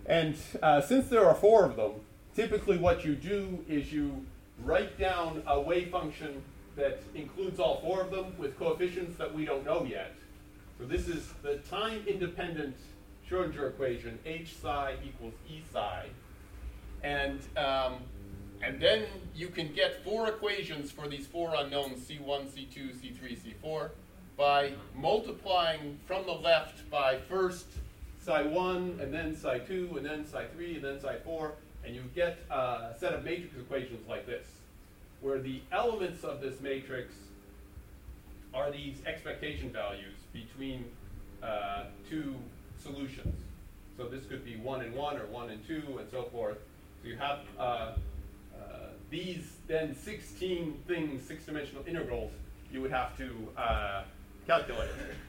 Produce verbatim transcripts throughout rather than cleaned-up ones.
And uh, since there are four of them, typically what you do is you write down a wave function that includes all four of them with coefficients that we don't know yet. So this is the time-independent Schrodinger equation, H psi equals E psi. And, um, and then you can get four equations for these four unknowns, C one, C two, C three, C four, by multiplying from the left by first psi one, and then psi two, and then psi three, and then psi four, and you get a set of matrix equations like this, where the elements of this matrix are these expectation values between uh, two solutions. So this could be one and one, or one and two, and so forth. So you have uh, uh, these then sixteen things, six-dimensional integrals, you would have to uh, calculate.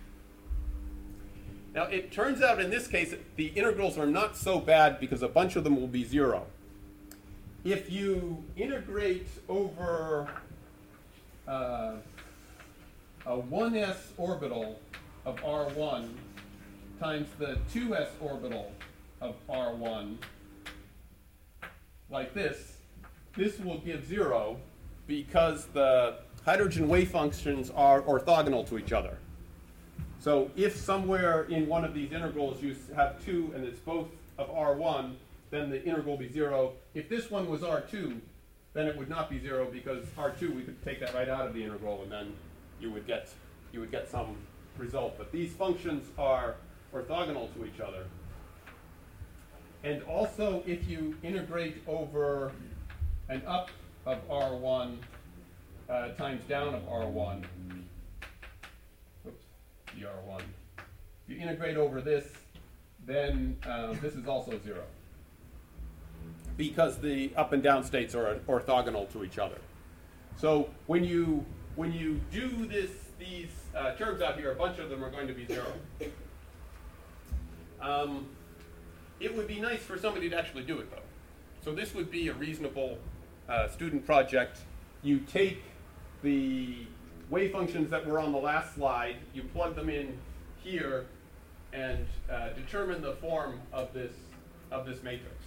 Now, it turns out in this case, the integrals are not so bad because a bunch of them will be zero. If you integrate over uh, a one s orbital of R one times the two s orbital of R one, like this, this will give zero because the hydrogen wave functions are orthogonal to each other. So if somewhere in one of these integrals you have two and it's both of R one, then the integral will be zero. If this one was R two, then it would not be zero because R two, we could take that right out of the integral and then you would get, you would get some result. But these functions are orthogonal to each other. And also, if you integrate over an up of R one uh, times down of R one, oops, the R one. If you integrate over this, then uh, this is also zero, because the up and down states are orthogonal to each other. So when you when you do this, these uh, terms out here, a bunch of them are going to be zero. Um, it would be nice for somebody to actually do it, though. So this would be a reasonable uh, student project. You take the wave functions that were on the last slide, you plug them in here, and uh, determine the form of this of this matrix.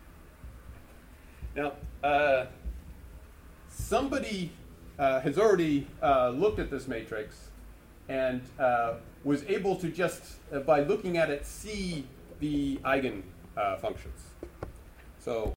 Now, uh, somebody uh, has already uh, looked at this matrix and uh, was able to just, uh, by looking at it, see the eigen uh, functions. So